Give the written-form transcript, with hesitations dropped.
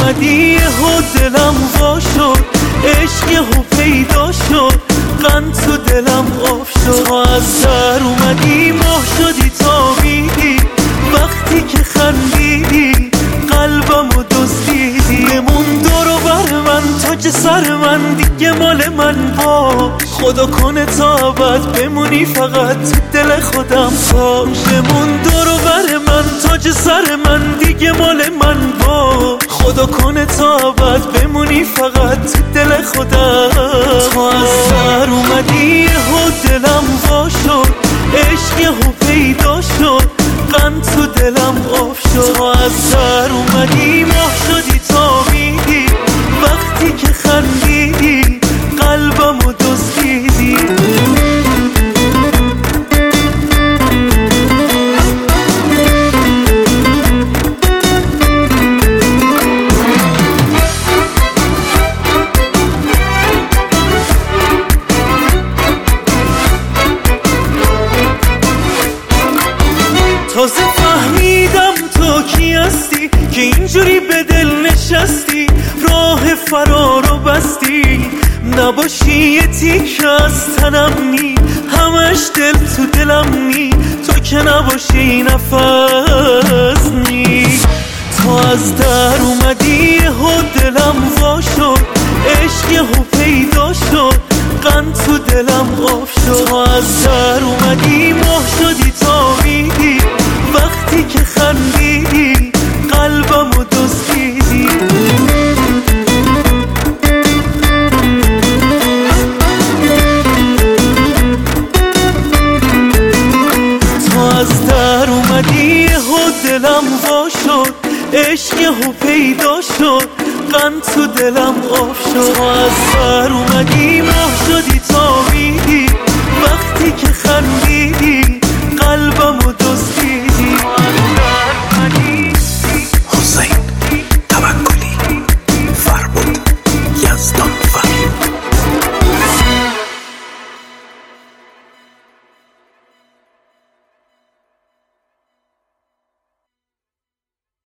اومدی و دلم وا شد، عشق یهو پیدا شد، قند تو دلم آب شد. تو از در اومدی ماه شدی تابیدی، وقتی که خندیدی قلبمو دزدیدی. بمون دور و بر من تاج سر من، دیگه مال من با خدا کنه تا ابد بمونی فقط تو دل خودم باش. بمون دور و بر من تاج سر من، دیگه مال من با خدا کنه تا ابد بمونی فقط تو دل خودم. تو از سر اومدی و دلم وا شد، عشق یهو پیدا شد، قند تو دلم آب شد. تو از سر اومدی ماه شدی تابیدی، وقتی که خندیدی قلبمو دزدیدی. تازه فهمیدم تو کی هستی که اینجوری به دل نشستی، راه فرارو بستی. نباشی یه تیک از تنم نی، همش دل تو دلم نی، تو که نباشی نفس نی. تو از در اومدی و دلم وا شد، عشق یهو پیدا شد، قند تو دلم آب شد. تو از در اومدی ماه شدی تابیدی، وقتی که خندیدی قلبمو دزدیدی. تو از در اومدی و دلم وا شد، عشق یهو پیدا شد، قند تو دلم آب شد. تو از در اومدی ماه شدی تابیدی،